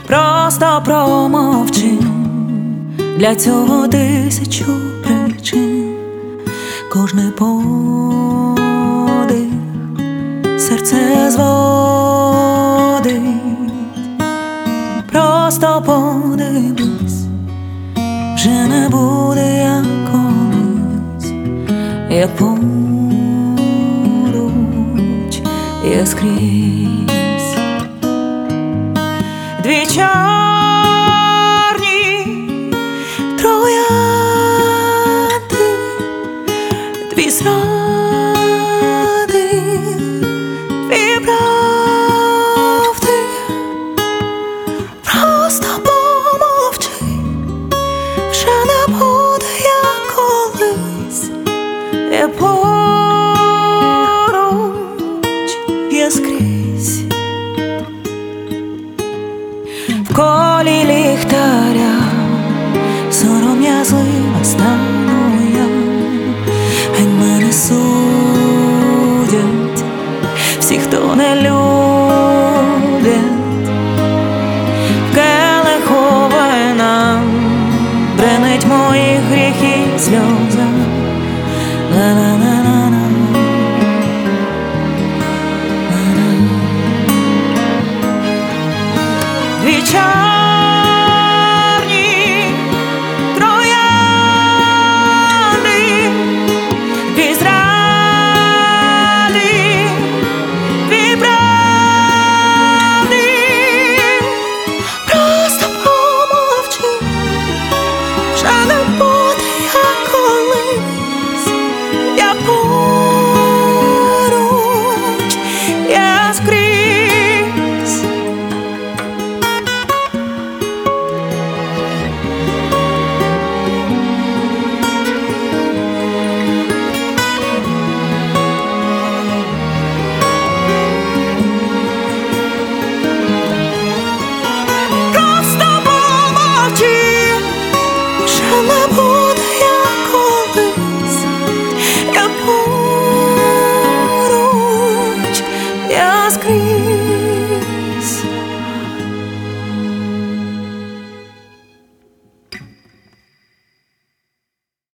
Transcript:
просто промовчи, для цього 1000 причин. Кожний подих серце зводить, просто подивись, вже не буде як колись, я поруч, я скрізь. Дві чорні троянди, дві зради, дві правди, просто помовчи, вже не буде як колись, я поруч, я скрізь. В колі ліхтаря сором'язлива стану я, хай мене судять всі, хто не любить. В келиху вина бренить моїх гріхів сльоза. Ла-ла-ла-ла-ла. Дві чорні